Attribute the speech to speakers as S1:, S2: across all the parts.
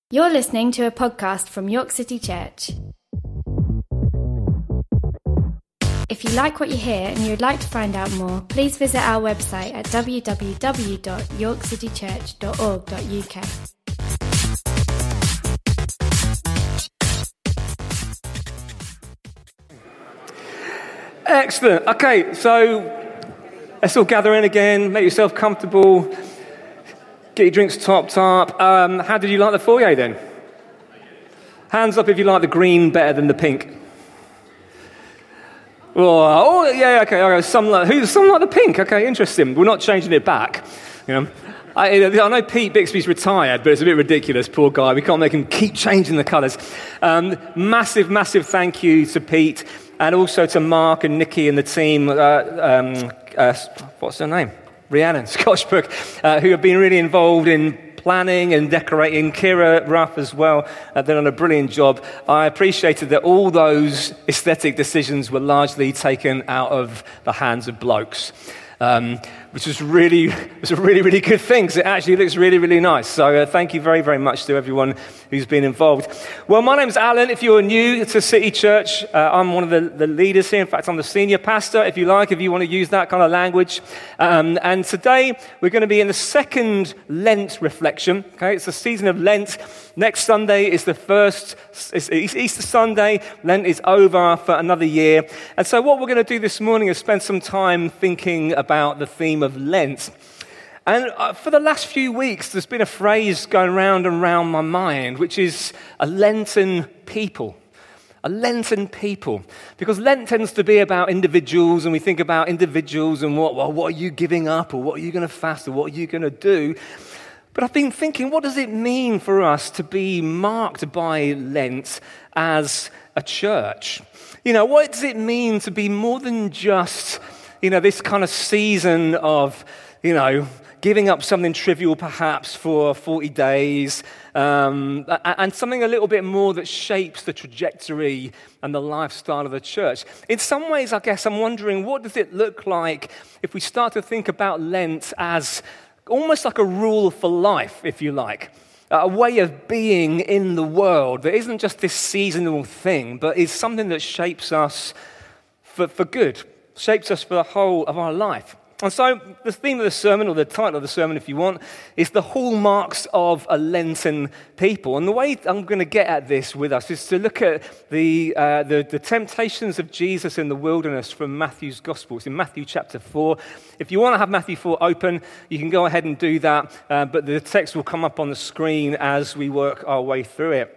S1: You're listening to a podcast from York City Church. If you like what you hear and you'd like to find out more, please visit our website at www.yorkcitychurch.org.uk.
S2: Excellent. Okay, so let's all gather in again, make yourself comfortable, get your drinks topped up. How did you like the foyer then? Hands up if you like the green better than the pink. Oh yeah, okay. Some like the pink. Okay, interesting. We're not changing it back. You know, I know Pete Bixby's retired, but it's a bit ridiculous. Poor guy. We can't make him keep changing the colours. Massive thank you to Pete, and also to Mark and Nikki and the team. What's her name? Rhiannon Scotchbrook, who have been really involved in planning and decorating. Kira Ruff as well, they've done a brilliant job. I appreciated that all those aesthetic decisions were largely taken out of the hands of blokes, which was a really good thing, because it actually looks really nice. So thank you very much to everyone who's been involved. Well, my name's Alan. If you're new to City Church, I'm one of the leaders here. In fact, I'm the senior pastor, if you want to use that kind of language. And today, we're going to be in the second Lent reflection. Okay, it's the season of Lent. Next Sunday is it's Easter Sunday. Lent is over for another year. And so what we're going to do this morning is spend some time thinking about the theme of Lent. And for the last few weeks, there's been a phrase going round and round my mind, which is a Lenten people. A Lenten people. Because Lent tends to be about individuals, and we think about individuals and what are you giving up, or what are you going to fast, or what are you going to do? But I've been thinking, what does it mean for us to be marked by Lent as a church? You know, what does it mean to be more than just, this kind of season of, giving up something trivial perhaps for 40 days, and something a little bit more that shapes the trajectory and the lifestyle of the church. In some ways, I guess I'm wondering, what does it look like if we start to think about Lent as almost like a rule for life, if you like, a way of being in the world that isn't just this seasonal thing, but is something that shapes us for good, shapes us for the whole of our life. And so the theme of the sermon, or the title of the sermon if you want, is the hallmarks of a Lenten people. And the way I'm going to get at this with us is to look at the temptations of Jesus in the wilderness from Matthew's Gospel. It's in Matthew chapter 4. If you want to have Matthew 4 open, you can go ahead and do that, but the text will come up on the screen as we work our way through it.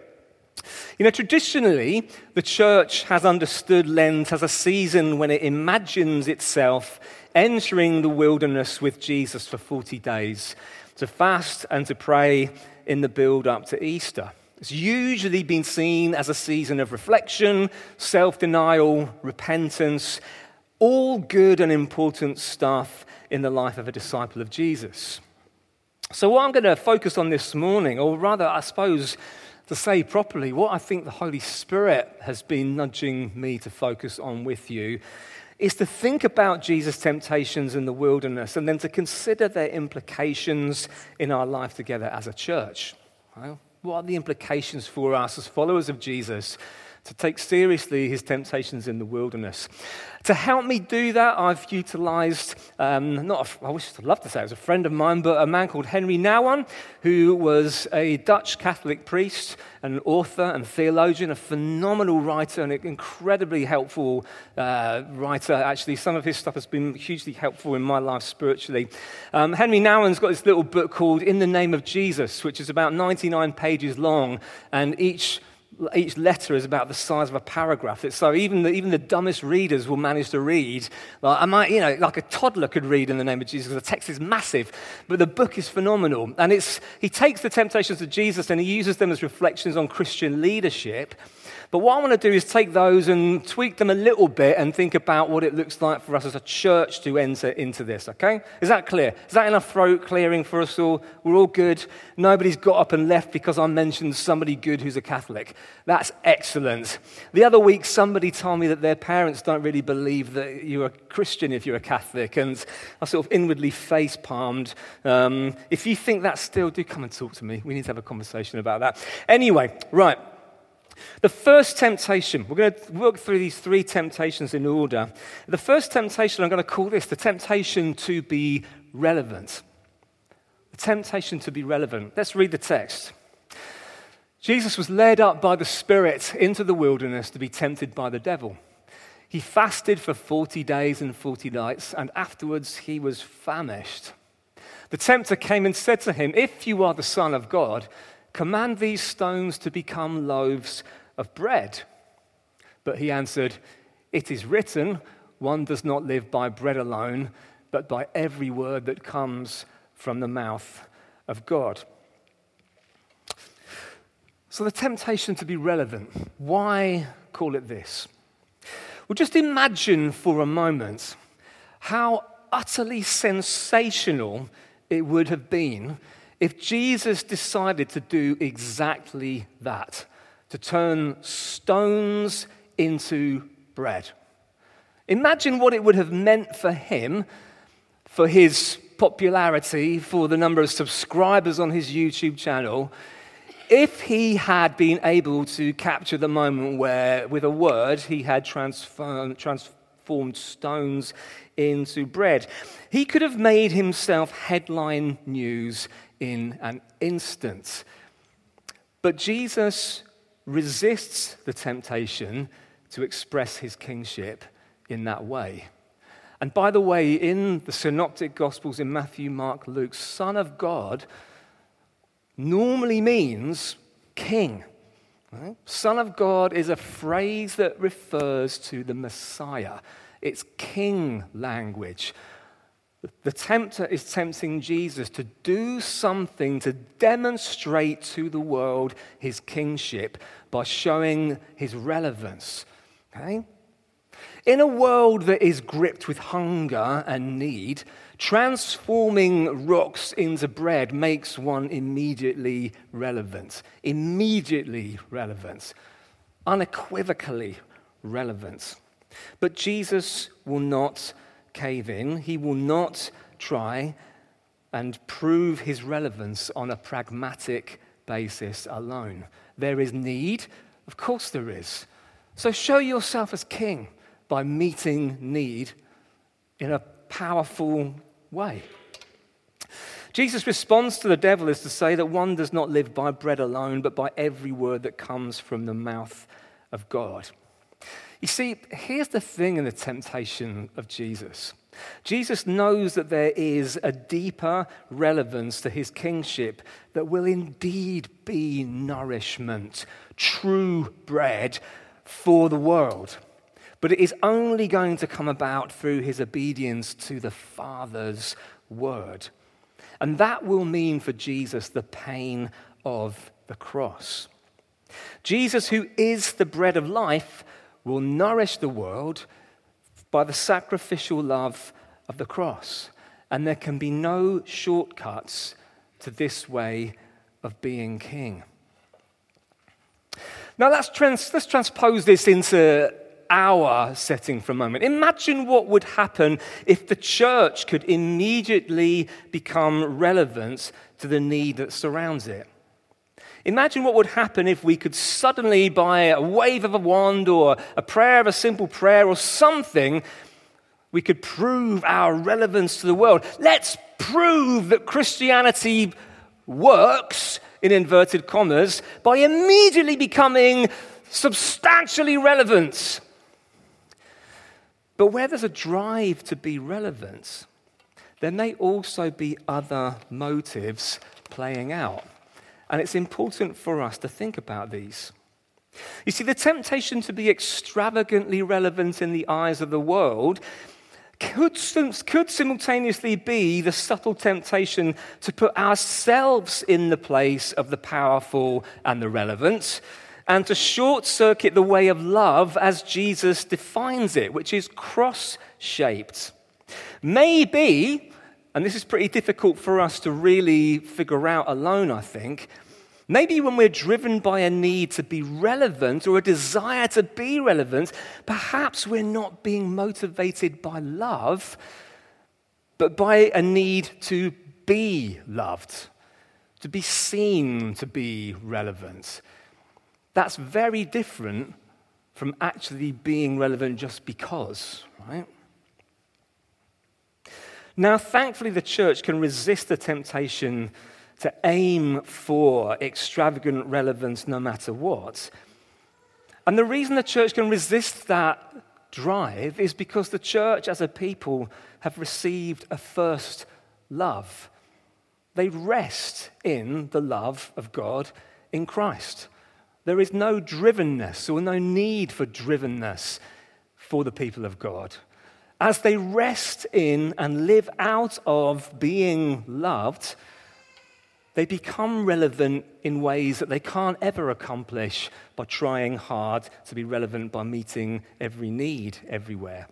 S2: Traditionally, the church has understood Lent as a season when it imagines itself entering the wilderness with Jesus for 40 days to fast and to pray in the build-up to Easter. It's usually been seen as a season of reflection, self-denial, repentance, all good and important stuff in the life of a disciple of Jesus. So what I'm going to focus on this morning, or rather, I suppose, to say properly, what I think the Holy Spirit has been nudging me to focus on with you, is to think about Jesus' temptations in the wilderness and then to consider their implications in our life together as a church. Well, what are the implications for us as followers of Jesus to take seriously his temptations in the wilderness? To help me do that, I've utilized, I wish I'd love to say it was a friend of mine, but a man called Henry Nouwen, who was a Dutch Catholic priest, an author and theologian, a phenomenal writer, and an incredibly helpful writer. Actually, some of his stuff has been hugely helpful in my life spiritually. Henry Nouwen's got this little book called In the Name of Jesus, which is about 99 pages long, and each letter is about the size of a paragraph. So even the dumbest readers will manage to read. Like a toddler could read In the Name of Jesus, because the text is massive, but the book is phenomenal. And he takes the temptations of Jesus and he uses them as reflections on Christian leadership. But what I want to do is take those and tweak them a little bit and think about what it looks like for us as a church to enter into this, okay? Is that clear? Is that enough throat clearing for us all? We're all good? Nobody's got up and left because I mentioned somebody good who's a Catholic. That's excellent. The other week, somebody told me that their parents don't really believe that you're a Christian if you're a Catholic, and I sort of inwardly face-palmed. If you think that still, do come and talk to me. We need to have a conversation about that. Anyway, right. The first temptation, we're going to work through these three temptations in order. The first temptation, I'm going to call this the temptation to be relevant. The temptation to be relevant. Let's read the text. Jesus was led up by the Spirit into the wilderness to be tempted by the devil. He fasted for 40 days and 40 nights, and afterwards he was famished. The tempter came and said to him, "If you are the Son of God, command these stones to become loaves of bread." But he answered, "It is written, one does not live by bread alone, but by every word that comes from the mouth of God." So the temptation to be relevant, why call it this? Well, just imagine for a moment how utterly sensational it would have been if Jesus decided to do exactly that, to turn stones into bread. Imagine what it would have meant for him, for his popularity, for the number of subscribers on his YouTube channel, if he had been able to capture the moment where, with a word, he had transformed stones into bread. He could have made himself headline news in an instant. But Jesus resists the temptation to express his kingship in that way. And by the way, in the Synoptic Gospels in Matthew, Mark, Luke, Son of God normally means king. Right? Son of God is a phrase that refers to the Messiah. It's king language. The tempter is tempting Jesus to do something to demonstrate to the world his kingship by showing his relevance. Okay? In a world that is gripped with hunger and need, transforming rocks into bread makes one immediately relevant. Immediately relevant. Unequivocally relevant. But Jesus will not cave in. He will not try and prove his relevance on a pragmatic basis alone. There is need. Of course there is. So show yourself as king by meeting need in a powerful way. Jesus' response to the devil is to say that one does not live by bread alone, but by every word that comes from the mouth of God. You see, here's the thing in the temptation of Jesus. Jesus knows that there is a deeper relevance to his kingship that will indeed be nourishment, true bread for the world. But it is only going to come about through his obedience to the Father's word. And that will mean for Jesus the pain of the cross. Jesus, who is the bread of life, will nourish the world by the sacrificial love of the cross. And there can be no shortcuts to this way of being king. Now let's transpose this into our setting for a moment. Imagine what would happen if the church could immediately become relevant to the need that surrounds it. Imagine what would happen if we could suddenly, by a wave of a wand or a prayer of a simple prayer or something, we could prove our relevance to the world. Let's prove that Christianity works, in inverted commas, by immediately becoming substantially relevant. But where there's a drive to be relevant, there may also be other motives playing out. And it's important for us to think about these. You see, the temptation to be extravagantly relevant in the eyes of the world could simultaneously be the subtle temptation to put ourselves in the place of the powerful and the relevant, and to short-circuit the way of love as Jesus defines it, which is cross-shaped. Maybe, and this is pretty difficult for us to really figure out alone, I think, Maybe when we're driven by a need to be relevant or a desire to be relevant, perhaps we're not being motivated by love, but by a need to be loved, to be seen to be relevant. That's very different from actually being relevant just because, right? Now, thankfully, the church can resist the temptation to aim for extravagant relevance no matter what. And the reason the church can resist that drive is because the church as a people have received a first love. They rest in the love of God in Christ. There is no drivenness or no need for drivenness for the people of God. As they rest in and live out of being loved, they become relevant in ways that they can't ever accomplish by trying hard to be relevant by meeting every need everywhere.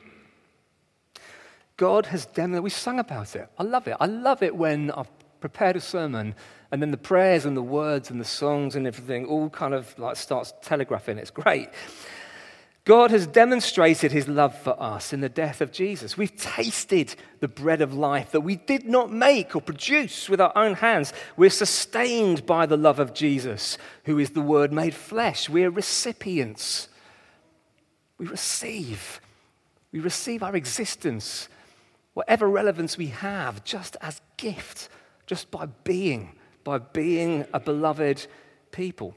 S2: God has demonstrated, we sung about it. I love it. I love it when I've prepared a sermon and then the prayers and the words and the songs and everything all kind of like starts telegraphing. It's great. God has demonstrated his love for us in the death of Jesus. We've tasted the bread of life that we did not make or produce with our own hands. We're sustained by the love of Jesus, who is the Word made flesh. We're recipients. We receive our existence, whatever relevance we have, just as gift, just by being a beloved people.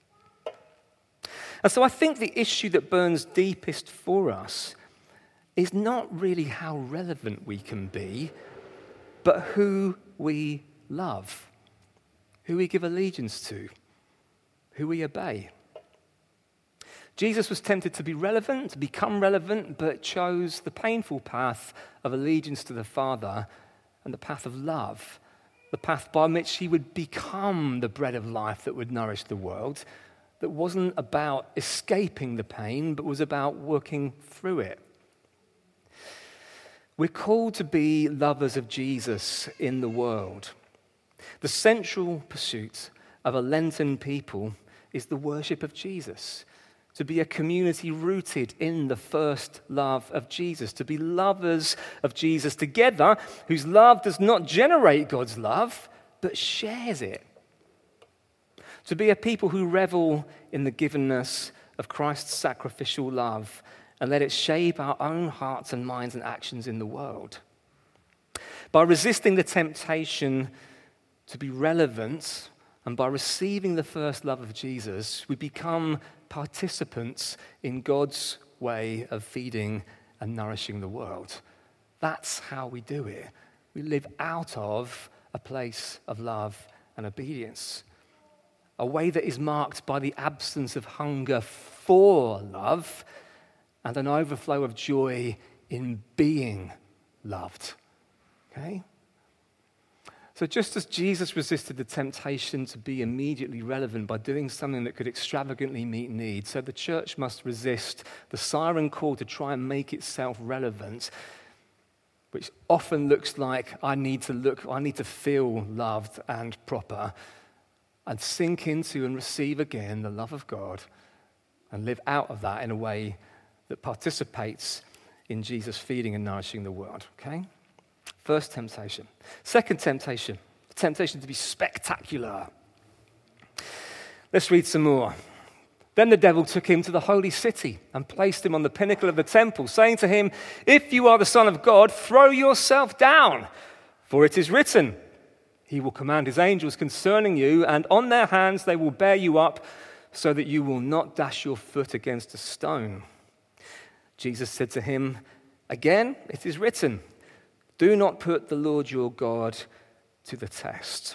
S2: And so I think the issue that burns deepest for us is not really how relevant we can be, but who we love, who we give allegiance to, who we obey. Jesus was tempted to be relevant, to become relevant, but chose the painful path of allegiance to the Father and the path of love, the path by which he would become the bread of life that would nourish the world, that wasn't about escaping the pain, but was about working through it. We're called to be lovers of Jesus in the world. The central pursuit of a Lenten people is the worship of Jesus, to be a community rooted in the first love of Jesus, to be lovers of Jesus together, whose love does not generate God's love, but shares it. To be a people who revel in the givenness of Christ's sacrificial love and let it shape our own hearts and minds and actions in the world. By resisting the temptation to be relevant and by receiving the first love of Jesus, we become participants in God's way of feeding and nourishing the world. That's how we do it. We live out of a place of love and obedience. A way that is marked by the absence of hunger for love and an overflow of joy in being loved. Okay? So just as Jesus resisted the temptation to be immediately relevant by doing something that could extravagantly meet needs, so the church must resist the siren call to try and make itself relevant, which often looks like I need to feel loved and proper, and sink into and receive again the love of God and live out of that in a way that participates in Jesus feeding and nourishing the world, okay? First temptation. Second temptation, the temptation to be spectacular. Let's read some more. Then the devil took him to the holy city and placed him on the pinnacle of the temple, saying to him, "If you are the Son of God, throw yourself down, for it is written, He will command his angels concerning you, and on their hands they will bear you up so that you will not dash your foot against a stone." Jesus said to him, "Again, it is written, do not put the Lord your God to the test."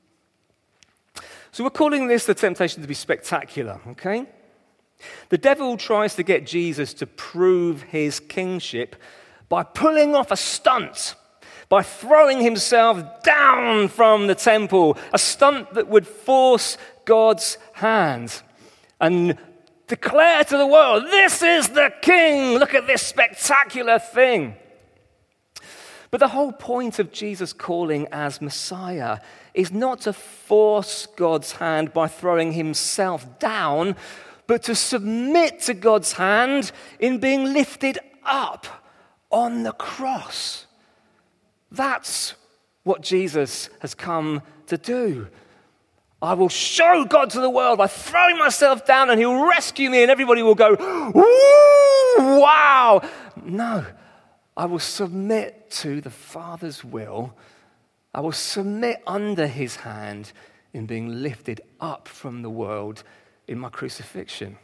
S2: So we're calling this the temptation to be spectacular, okay? The devil tries to get Jesus to prove his kingship by pulling off a stunt, by throwing himself down from the temple, a stunt that would force God's hand and declare to the world, "This is the king, look at this spectacular thing." But the whole point of Jesus' calling as Messiah is not to force God's hand by throwing himself down, but to submit to God's hand in being lifted up on the cross. That's what Jesus has come to do. I will show God to the world by throwing myself down and he'll rescue me and everybody will go, "Ooh, wow." No, I will submit to the Father's will. I will submit under his hand in being lifted up from the world in my crucifixion.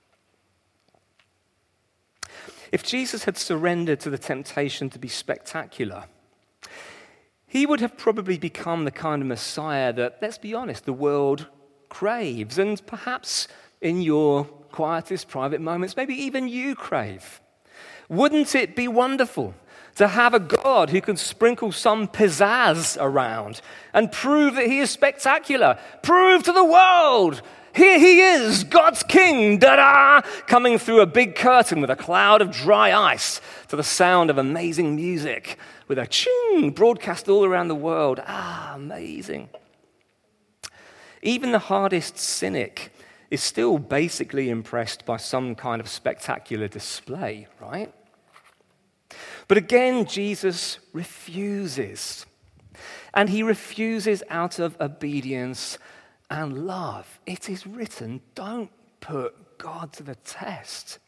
S2: If Jesus had surrendered to the temptation to be spectacular, he would have probably become the kind of Messiah that, let's be honest, the world craves, and perhaps in your quietest private moments, maybe even you crave. Wouldn't it be wonderful to have a God who can sprinkle some pizzazz around and prove that he is spectacular? Prove to the world, here he is, God's king, da-da, coming through a big curtain with a cloud of dry ice to the sound of amazing music with a ching broadcast all around the world. Amazing. Even the hardest cynic is still basically impressed by some kind of spectacular display, right? But again, Jesus refuses. And he refuses out of obedience and love. It is written, don't put God to the test.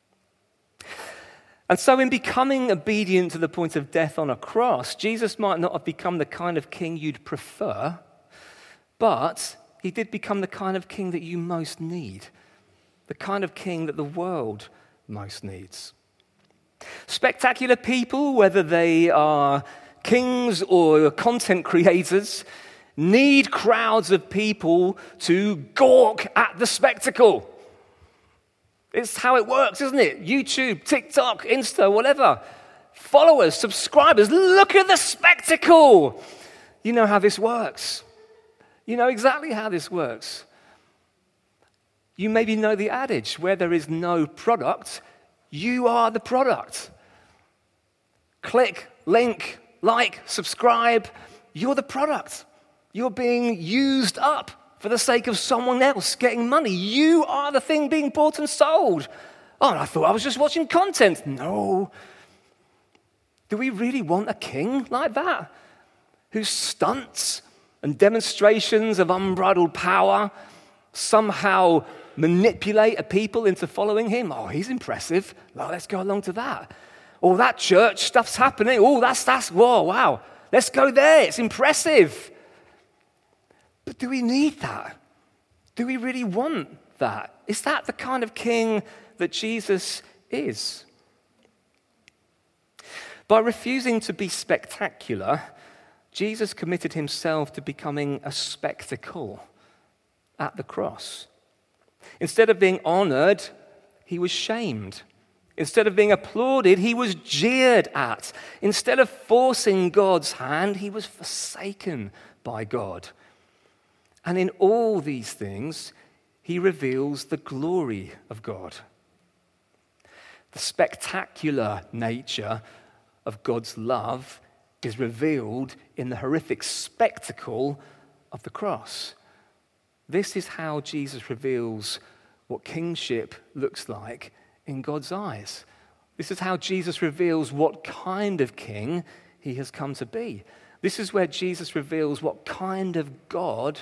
S2: And so in becoming obedient to the point of death on a cross, Jesus might not have become the kind of king you'd prefer, but he did become the kind of king that you most need, the kind of king that the world most needs. Spectacular people, whether they are kings or content creators, need crowds of people to gawk at the spectacle. It's how it works, isn't it? YouTube, TikTok, Insta, whatever. Followers, subscribers, look at the spectacle. You know how this works. You know exactly how this works. You maybe know the adage, where there is no product, you are the product. Click, link, like, subscribe, you're the product. You're being used up for the sake of someone else getting money. You are the thing being bought and sold. Oh, and I thought I was just watching content. No. Do we really want a king like that? Whose stunts and demonstrations of unbridled power somehow manipulate a people into following him? Oh, he's impressive. Well, let's go along to that. Oh, that church stuff's happening. Oh, that's, whoa, wow. Let's go there. It's impressive. But do we need that? Do we really want that? Is that the kind of king that Jesus is? By refusing to be spectacular, Jesus committed himself to becoming a spectacle at the cross. Instead of being honored, he was shamed. Instead of being applauded, he was jeered at. Instead of forcing God's hand, he was forsaken by God. And in all these things, he reveals the glory of God. The spectacular nature of God's love is revealed in the horrific spectacle of the cross. This is how Jesus reveals what kingship looks like in God's eyes. This is how Jesus reveals what kind of king he has come to be. This is where Jesus reveals what kind of God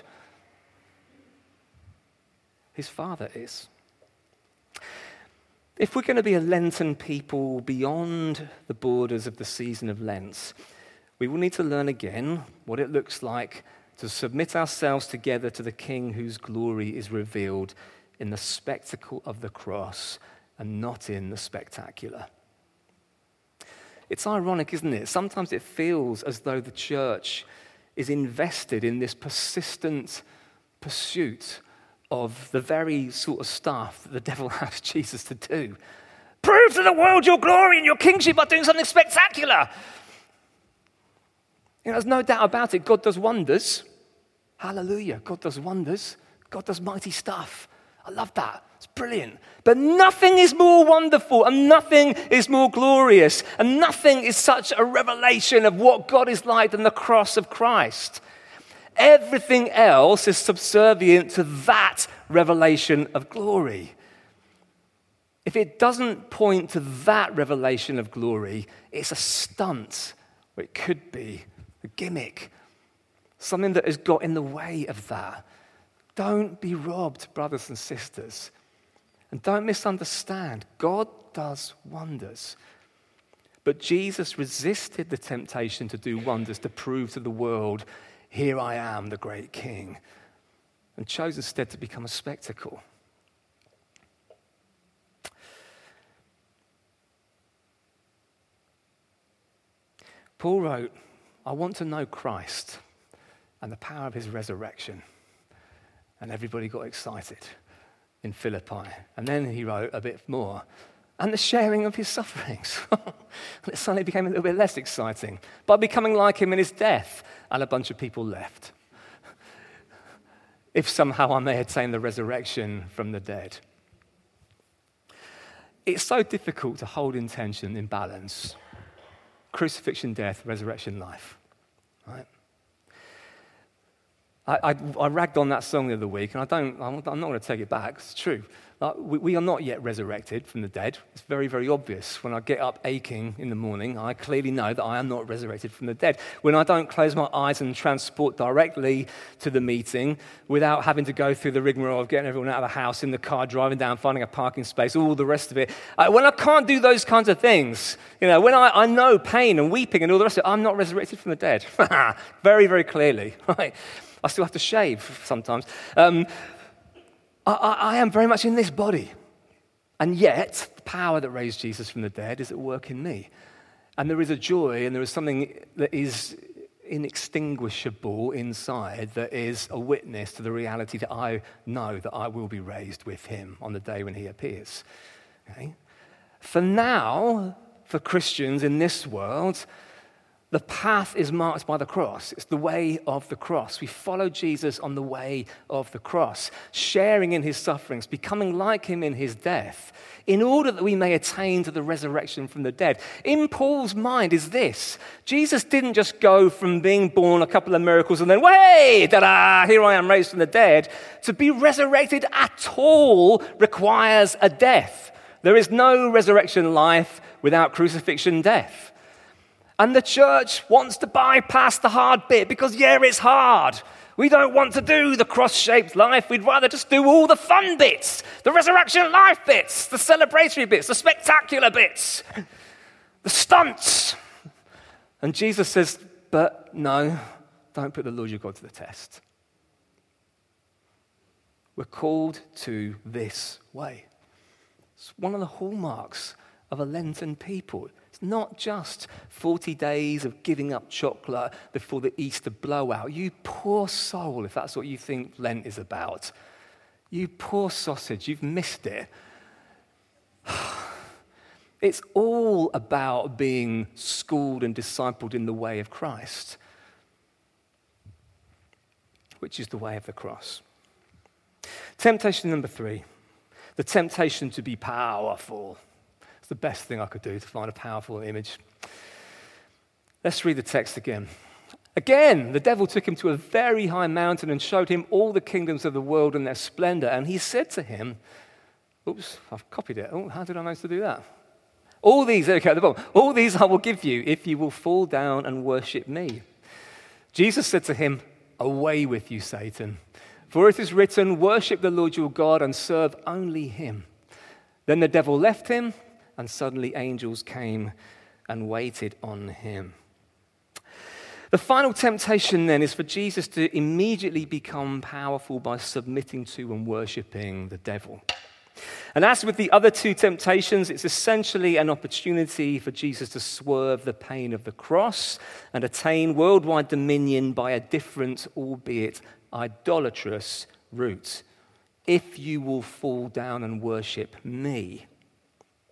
S2: his Father is. If we're going to be a Lenten people beyond the borders of the season of Lent, we will need to learn again what it looks like to submit ourselves together to the King whose glory is revealed in the spectacle of the cross and not in the spectacular. It's ironic, isn't it? Sometimes it feels as though the church is invested in this persistent pursuit of the very sort of stuff that the devil asked Jesus to do. Prove to the world your glory and your kingship by doing something spectacular. You know, there's no doubt about it. God does wonders. Hallelujah. God does wonders. God does mighty stuff. I love that. It's brilliant. But nothing is more wonderful and nothing is more glorious and nothing is such a revelation of what God is like than the cross of Christ. Everything else is subservient to that revelation of glory. If it doesn't point to that revelation of glory, it's a stunt, or it could be a gimmick, something that has got in the way of that. Don't be robbed, brothers and sisters. And don't misunderstand, God does wonders. But Jesus resisted the temptation to do wonders to prove to the world, here I am, the great King, and chose instead to become a spectacle. Paul wrote, I want to know Christ and the power of his resurrection. And everybody got excited in Philippi. And then he wrote a bit more, and the sharing of his sufferings. And it suddenly became a little bit less exciting. By becoming like him in his death, and a bunch of people left. If somehow I may attain the resurrection from the dead. It's so difficult to hold in tension, in balance. Crucifixion, death, resurrection, life. Right? I ragged on that song the other week, and I'm not going to take it back. It's true. We are not yet resurrected from the dead. It's very, very obvious. When I get up aching in the morning, I clearly know that I am not resurrected from the dead. When I don't close my eyes and transport directly to the meeting without having to go through the rigmarole of getting everyone out of the house, in the car, driving down, finding a parking space, all the rest of it. When I can't do those kinds of things, when I know pain and weeping and all the rest of it, I'm not resurrected from the dead. Very, very clearly, right? I still have to shave sometimes. I am very much in this body. And yet, the power that raised Jesus from the dead is at work in me. And there is a joy and there is something that is inextinguishable inside that is a witness to the reality that I know that I will be raised with him on the day when he appears. Okay? For now, for Christians in this world, the path is marked by the cross. It's the way of the cross. We follow Jesus on the way of the cross, sharing in his sufferings, becoming like him in his death, in order that we may attain to the resurrection from the dead. In Paul's mind is this: Jesus didn't just go from being born, a couple of miracles, and then, hey, ta-da, here I am raised from the dead. To be resurrected at all requires a death. There is no resurrection life without crucifixion death. And the church wants to bypass the hard bit because, it's hard. We don't want to do the cross-shaped life. We'd rather just do all the fun bits, the resurrection life bits, the celebratory bits, the spectacular bits, the stunts. And Jesus says, but no, don't put the Lord your God to the test. We're called to this way. It's one of the hallmarks of a Lenten people. It's not just 40 days of giving up chocolate before the Easter blowout. You poor soul, if that's what you think Lent is about. You poor sausage, you've missed it. It's all about being schooled and discipled in the way of Christ, which is the way of the cross. Temptation number 3, the temptation to be powerful. It's the best thing I could do to find a powerful image. Let's read the text again. Again, the devil took him to a very high mountain and showed him all the kingdoms of the world and their splendor. And he said to him, oops, I've copied it. Oh, how did I manage to do that? All these I will give you if you will fall down and worship me. Jesus said to him, away with you, Satan. For it is written, worship the Lord your God and serve only him. Then the devil left him, and suddenly angels came and waited on him. The final temptation then is for Jesus to immediately become powerful by submitting to and worshipping the devil. And as with the other 2 temptations, it's essentially an opportunity for Jesus to swerve the pain of the cross and attain worldwide dominion by a different, albeit idolatrous, route. If you will fall down and worship me.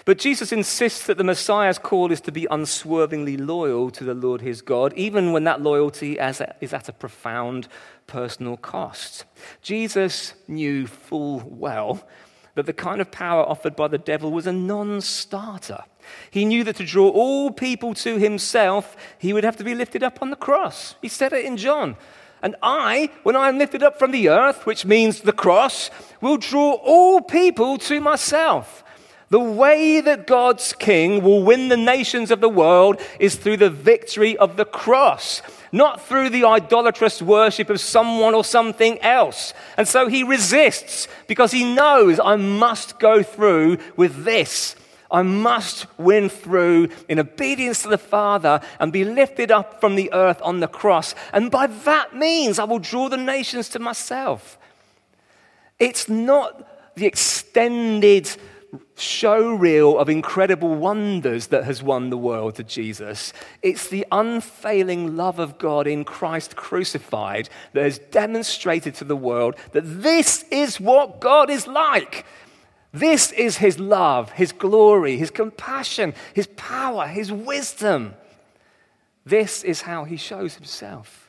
S2: But Jesus insists that the Messiah's call is to be unswervingly loyal to the Lord his God, even when that loyalty is at a profound personal cost. Jesus knew full well that the kind of power offered by the devil was a non-starter. He knew that to draw all people to himself, he would have to be lifted up on the cross. He said it in John. And when I am lifted up from the earth, which means the cross, will draw all people to myself. The way that God's king will win the nations of the world is through the victory of the cross, not through the idolatrous worship of someone or something else. And so he resists because he knows, I must go through with this. I must win through in obedience to the Father and be lifted up from the earth on the cross. And by that means, I will draw the nations to myself. It's not the extended show reel of incredible wonders that has won the world to Jesus. It's the unfailing love of God in Christ crucified that has demonstrated to the world that this is what God is like. This is his love, his glory, his compassion, his power, his wisdom. This is how he shows himself.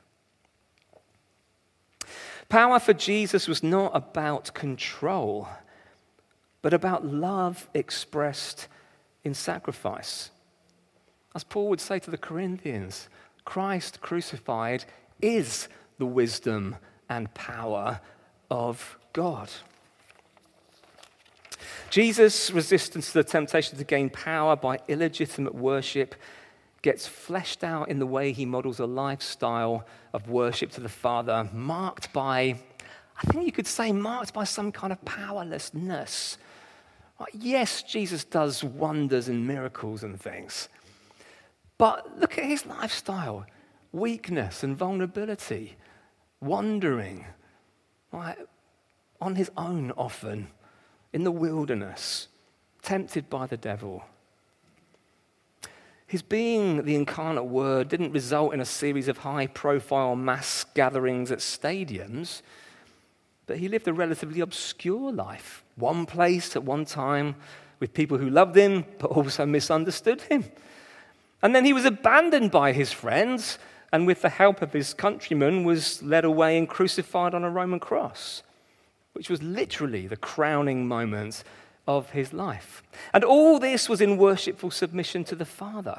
S2: Power for Jesus was not about control, but about love expressed in sacrifice. As Paul would say to the Corinthians, Christ crucified is the wisdom and power of God. Jesus' resistance to the temptation to gain power by illegitimate worship gets fleshed out in the way he models a lifestyle of worship to the Father, marked by some kind of powerlessness. Yes, Jesus does wonders and miracles and things, but look at his lifestyle: weakness and vulnerability, wandering, on his own often, in the wilderness, tempted by the devil. His being the incarnate Word didn't result in a series of high-profile mass gatherings at stadiums, but he lived a relatively obscure life, one place at one time, with people who loved him but also misunderstood him. And then he was abandoned by his friends, and with the help of his countrymen was led away and crucified on a Roman cross, which was literally the crowning moment of his life. And all this was in worshipful submission to the Father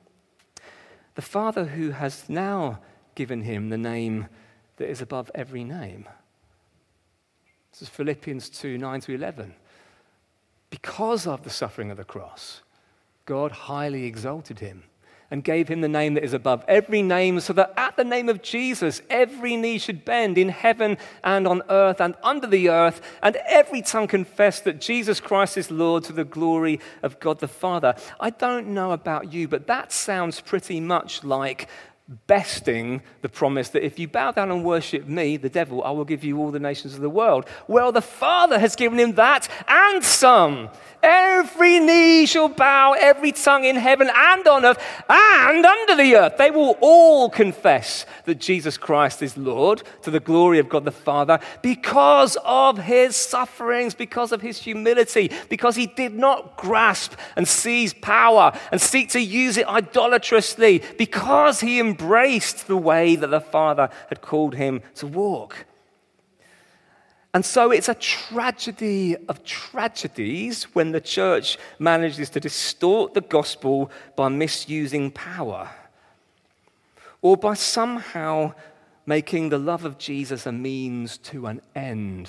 S2: who has now given him the name that is above every name. This is Philippians 2, 9-11. Because of the suffering of the cross, God highly exalted him and gave him the name that is above every name, so that at the name of Jesus, every knee should bend in heaven and on earth and under the earth, and every tongue confess that Jesus Christ is Lord, to the glory of God the Father. I don't know about you, but that sounds pretty much like besting the promise that if you bow down and worship me, the devil, I will give you all the nations of the world. Well, the Father has given him that and some. Every knee shall bow, every tongue in heaven and on earth and under the earth. They will all confess that Jesus Christ is Lord, to the glory of God the Father, because of his sufferings, because of his humility, because he did not grasp and seize power and seek to use it idolatrously, because he embraced the way that the Father had called him to walk. And so it's a tragedy of tragedies when the church manages to distort the gospel by misusing power, or by somehow making the love of Jesus a means to an end.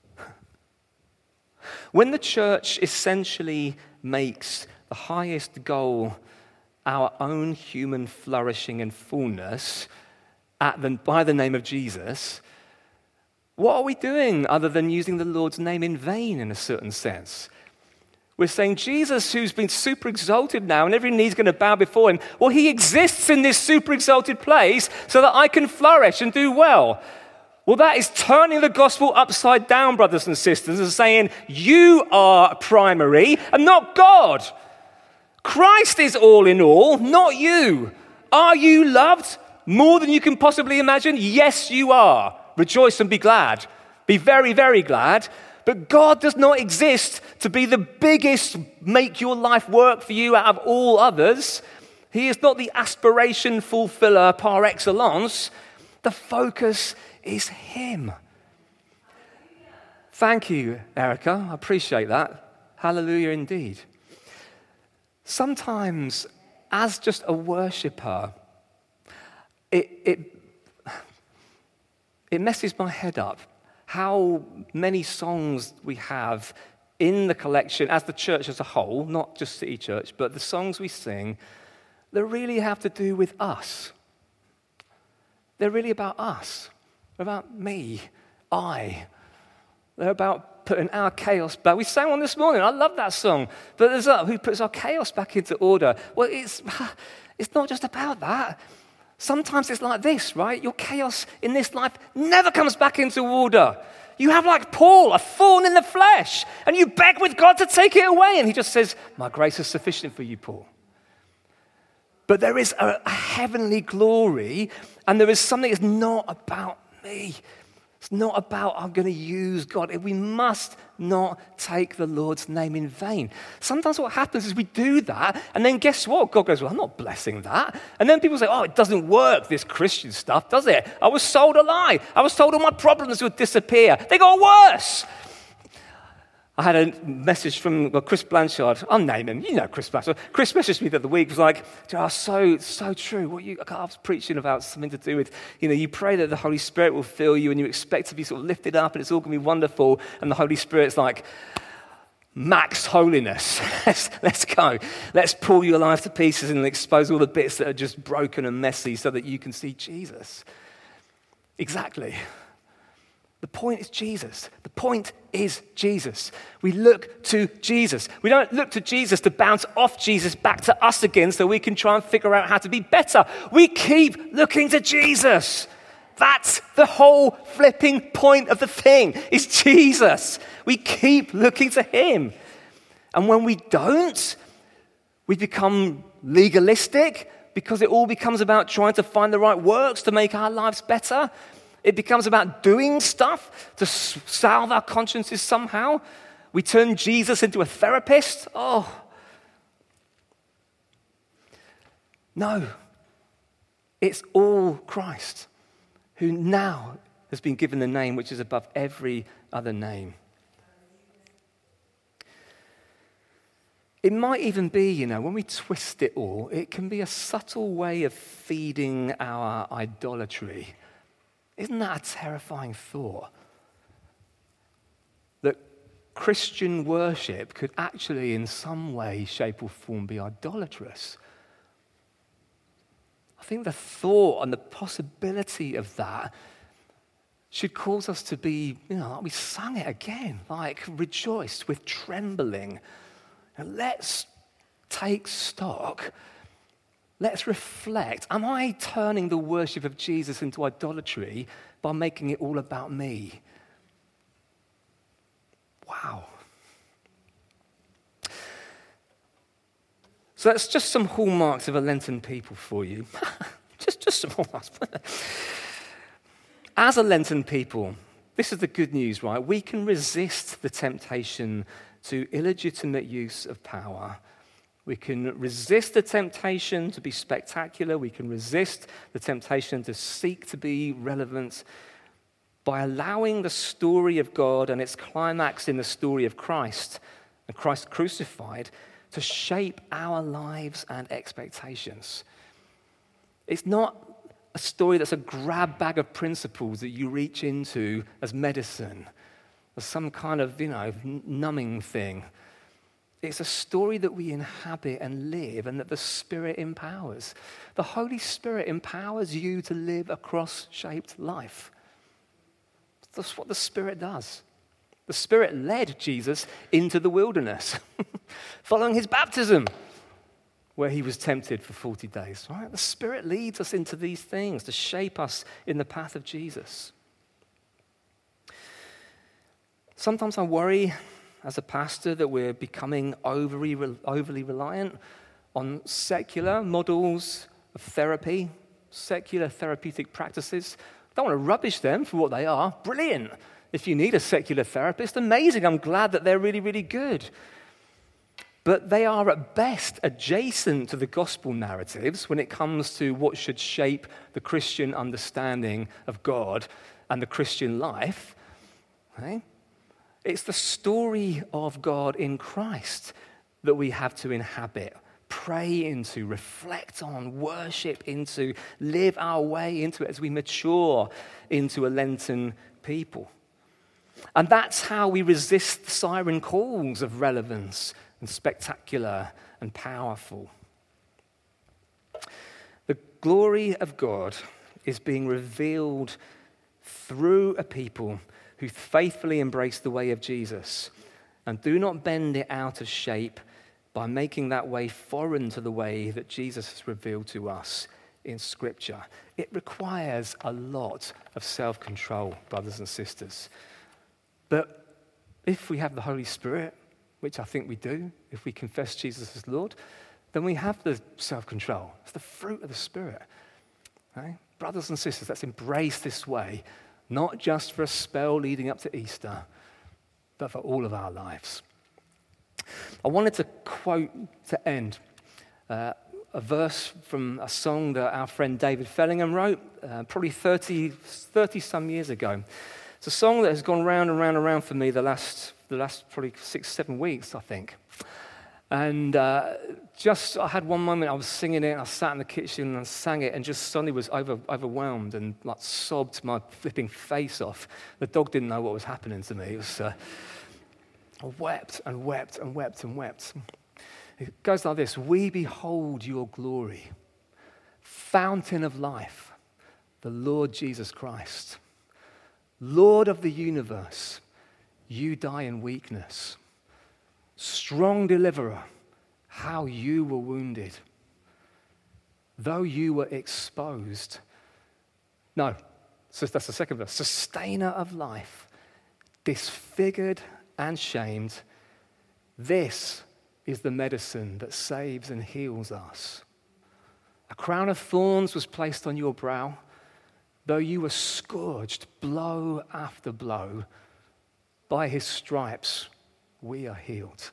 S2: When the church essentially makes the highest goal our own human flourishing and fullness by the name of Jesus, what are we doing other than using the Lord's name in vain in a certain sense? We're saying Jesus, who's been super exalted now and every knee's going to bow before him, well, he exists in this super exalted place so that I can flourish and do well. Well, that is turning the gospel upside down, brothers and sisters, and saying you are primary and not God. Christ is all in all, not you. Are you loved more than you can possibly imagine? Yes, you are. Rejoice and be glad. Be very, very glad. But God does not exist to be the biggest make your life work for you out of all others. He is not the aspiration fulfiller par excellence. The focus is him. Thank you, Erica. I appreciate that. Hallelujah indeed. Sometimes, as just a worshiper, it messes my head up how many songs we have in the collection as the church as a whole, not just City Church, but the songs we sing that really have to do with us. They're really about us, about me, They're about putting our chaos back. We sang one this morning. I love that song. But there's who puts our chaos back into order. Well, it's not just about that. Sometimes it's like this, right? Your chaos in this life never comes back into order. You have, like Paul, a thorn in the flesh, and you beg with God to take it away. And he just says, my grace is sufficient for you, Paul. But there is a heavenly glory, and there is something that's not about me. It's not about I'm going to use God. We must not take the Lord's name in vain. Sometimes what happens is we do that, and then guess what? God goes, well, I'm not blessing that. And then people say, oh, it doesn't work, this Christian stuff, does it? I was sold a lie. I was told all my problems would disappear. They got worse. I had a message from Chris Blanchard. I'll name him. You know Chris Blanchard. Chris messaged me the other week. Was like, oh, so true. I was preaching about something to do with, you pray that the Holy Spirit will fill you and you expect to be sort of lifted up and it's all going to be wonderful. And the Holy Spirit's like, max holiness. Let's go. Let's pull your life to pieces and expose all the bits that are just broken and messy so that you can see Jesus. Exactly. The point is Jesus. The point is Jesus. We look to Jesus. We don't look to Jesus to bounce off Jesus back to us again so we can try and figure out how to be better. We keep looking to Jesus. That's the whole flipping point of the thing, is Jesus. We keep looking to him. And when we don't, we become legalistic because it all becomes about trying to find the right works to make our lives better. It becomes about doing stuff to salve our consciences somehow. We turn Jesus into a therapist. Oh. No. It's all Christ, who now has been given the name which is above every other name. It might even be, when we twist it all, it can be a subtle way of feeding our idolatry. Isn't that a terrifying thought? That Christian worship could actually, in some way, shape, or form, be idolatrous. I think the thought and the possibility of that should cause us to be, like we sang it again, like rejoice with trembling. And let's take stock. Let's reflect. Am I turning the worship of Jesus into idolatry by making it all about me? Wow. So that's just some hallmarks of a Lenten people for you. just some hallmarks. As a Lenten people, this is the good news, right? We can resist the temptation to illegitimate use of power. We can resist the temptation to be spectacular. We can resist the temptation to seek to be relevant by allowing the story of God and its climax in the story of Christ and Christ crucified to shape our lives and expectations. It's not a story that's a grab bag of principles that you reach into as medicine, as some kind of, numbing thing. It's a story that we inhabit and live and that the Spirit empowers. The Holy Spirit empowers you to live a cross-shaped life. That's what the Spirit does. The Spirit led Jesus into the wilderness following his baptism where he was tempted for 40 days. Right? The Spirit leads us into these things to shape us in the path of Jesus. Sometimes I worry as a pastor that we're becoming overly reliant on secular models of therapy, secular therapeutic practices. I don't want to rubbish them for what they are. Brilliant. If you need a secular therapist, amazing. I'm glad that they're really, really good. But they are at best adjacent to the gospel narratives when it comes to what should shape the Christian understanding of God and the Christian life. Okay? It's the story of God in Christ that we have to inhabit, pray into, reflect on, worship into, live our way into it as we mature into a Lenten people. And that's how we resist the siren calls of relevance and spectacular and powerful. The glory of God is being revealed through a people who faithfully embrace the way of Jesus and do not bend it out of shape by making that way foreign to the way that Jesus has revealed to us in Scripture. It requires a lot of self-control, brothers and sisters. But if we have the Holy Spirit, which I think we do, if we confess Jesus as Lord, then we have the self-control. It's the fruit of the Spirit. Right? Brothers and sisters, let's embrace this way, not just for a spell leading up to Easter, but for all of our lives. I wanted to quote to end a verse from a song that our friend David Fellingham wrote probably 30 some years ago. It's a song that has gone round and round and round for me the last probably 6-7 weeks, I think. And I had one moment, I was singing it, I sat in the kitchen and sang it, and just suddenly was overwhelmed and like sobbed my flipping face off. The dog didn't know what was happening to me. It was, I wept and wept and wept and wept. It goes like this: we behold your glory, fountain of life, the Lord Jesus Christ. Lord of the universe, you die in weakness. Strong deliverer, how you were wounded. Though you were exposed. No, so that's the second verse. Sustainer of life, disfigured and shamed. This is the medicine that saves and heals us. A crown of thorns was placed on your brow. Though you were scourged blow after blow, by his stripes we are healed.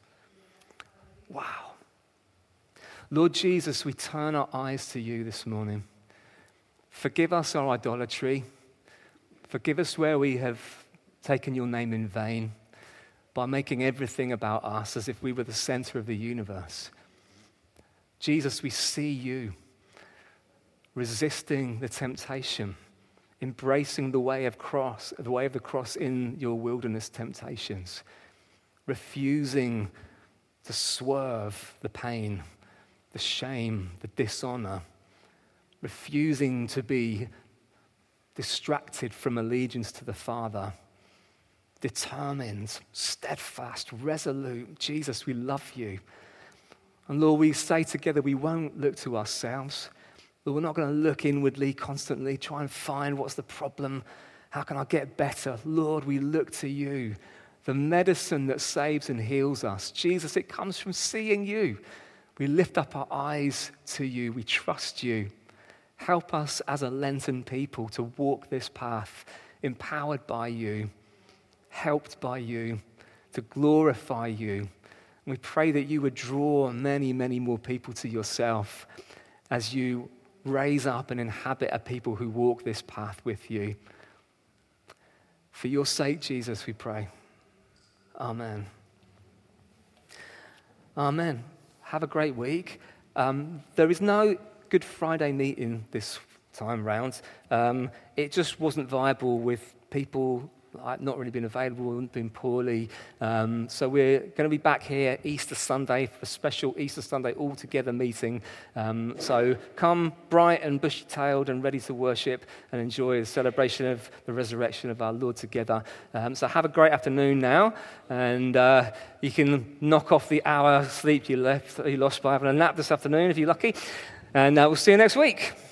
S2: Wow. Lord Jesus, we turn our eyes to you this morning. Forgive us our idolatry. Forgive us where we have taken your name in vain by making everything about us as if we were the center of the universe. Jesus, we see you resisting the temptation, embracing the way of the cross in your wilderness temptations, refusing to swerve the pain, the shame, the dishonor, refusing to be distracted from allegiance to the Father, determined, steadfast, resolute. Jesus, we love you. And Lord, we say together we won't look to ourselves. But we're not going to look inwardly constantly, try and find what's the problem. How can I get better? Lord, we look to you, the medicine that saves and heals us. Jesus, it comes from seeing you. We lift up our eyes to you. We trust you. Help us as a Lenten people to walk this path, empowered by you, helped by you, to glorify you. And we pray that you would draw many, many more people to yourself as you raise up and inhabit a people who walk this path with you. For your sake, Jesus, we pray. Amen. Amen. Have a great week. There is no Good Friday meeting this time round. It just wasn't viable with people not really been available, been poorly. So we're going to be back here Easter Sunday for a special Easter Sunday all-together meeting. So come bright and bushy-tailed and ready to worship and enjoy the celebration of the resurrection of our Lord together. So have a great afternoon now, and you can knock off the hour sleep you lost by having a nap this afternoon if you're lucky. And we'll see you next week.